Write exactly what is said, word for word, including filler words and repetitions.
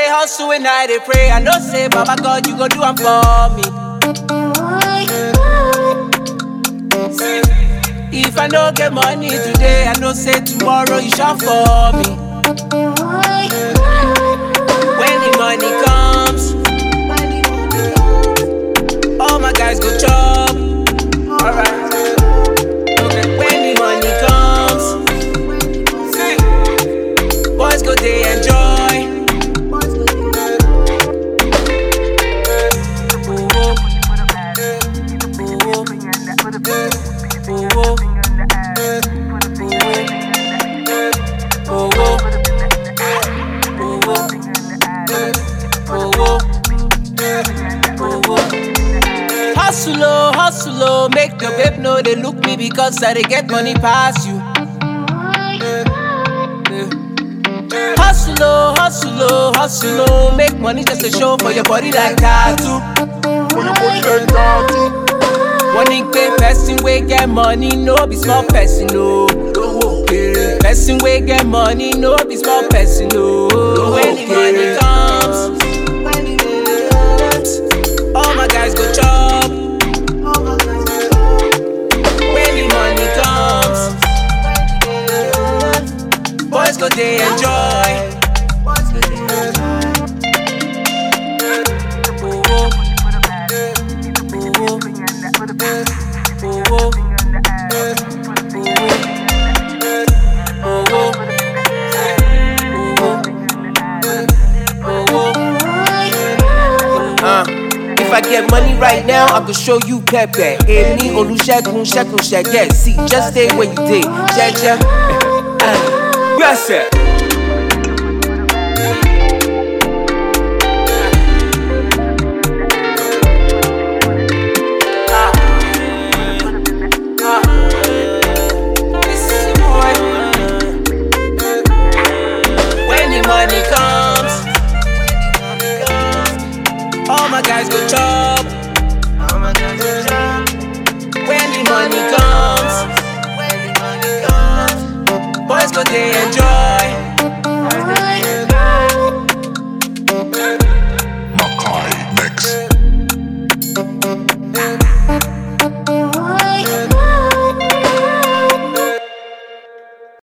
dey hustle and I dey pray. I know say, Baba God, you go do am for me. If I no get money today, I know say tomorrow you shop for me. When the money comes, all my guys go chop. Alright. Okay. When the money comes, boys go they enjoy. Hustle, oh, hustle, oh, make your babe know they look me because I they get money past you. Hustle, oh, hustle, oh, hustle, oh, make money just to show for your body like tattoo. For your body like tattoo. One pay person we get money, no be small person, no. Person we get money, no be small person, no. When the money comes, all my guys go chop. When the money comes, boys go they enjoy. If I get money right now, I could show you Pepe. Amy, Olusegun, Shekun, Shege. See, just stay where you did. Jeje. Yes, sir. When the money comes, all my guys go chop. When the money comes, boys go they enjoy.